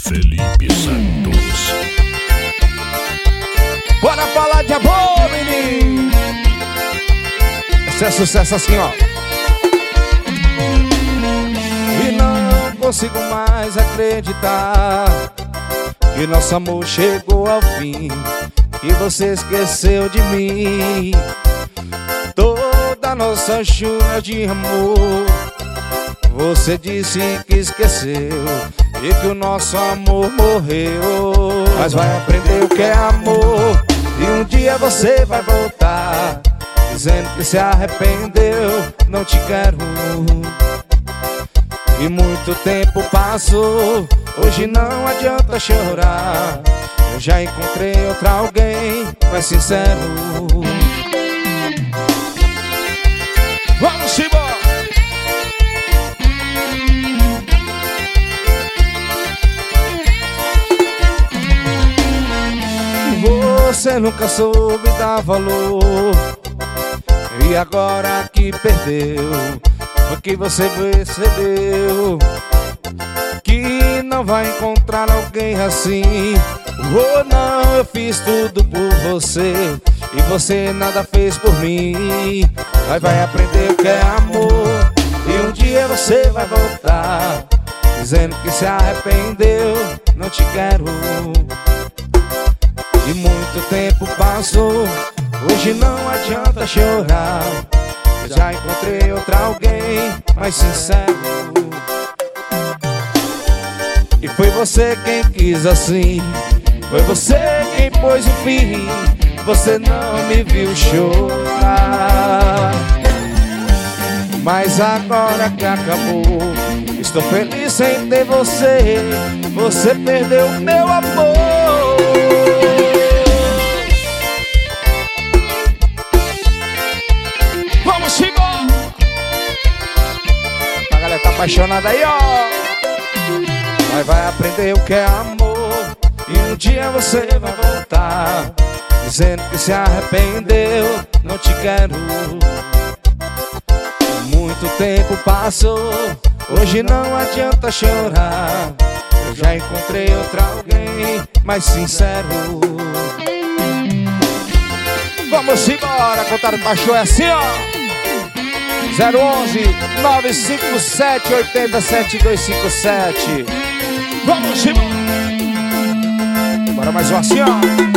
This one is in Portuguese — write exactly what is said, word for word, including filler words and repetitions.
Felipe Santos. Bora falar de amor, menino. Esse é sucesso assim, ó. E não consigo mais acreditar que nosso amor chegou ao fim, que você esqueceu de mim. Toda nossa chuva de amor você disse que esqueceu e que o nosso amor morreu. Mas vai aprender o que é amor e um dia você vai voltar dizendo que se arrependeu, não te quero. E muito tempo passou, hoje não adianta chorar. Eu já encontrei outra alguém mais sincero. Vamos embora! Você nunca soube dar valor e agora que perdeu, foi que você percebeu que não vai encontrar alguém assim. Oh não, eu fiz tudo por você e você nada fez por mim. Mas vai aprender o que é amor e um dia você vai voltar dizendo que se arrependeu, não te quero. E muito tempo passou, hoje não adianta chorar. Eu já encontrei outra alguém mais sincero. E foi você quem quis assim, foi você quem pôs o fim. Você não me viu chorar, mas agora que acabou, estou feliz em ter você. Você perdeu meu amor. Vamos embora! A galera tá apaixonada aí, ó. Mas vai aprender o que é amor e um dia você vai voltar dizendo que se arrependeu, não te quero. Muito tempo passou, hoje não adianta chorar. Eu já encontrei outra alguém mais sincero. Vamos embora, contar o baixo é assim, ó. zero onze nove cinco sete oito sete dois cinco sete. Vamos embora. Bora mais um assim, ó.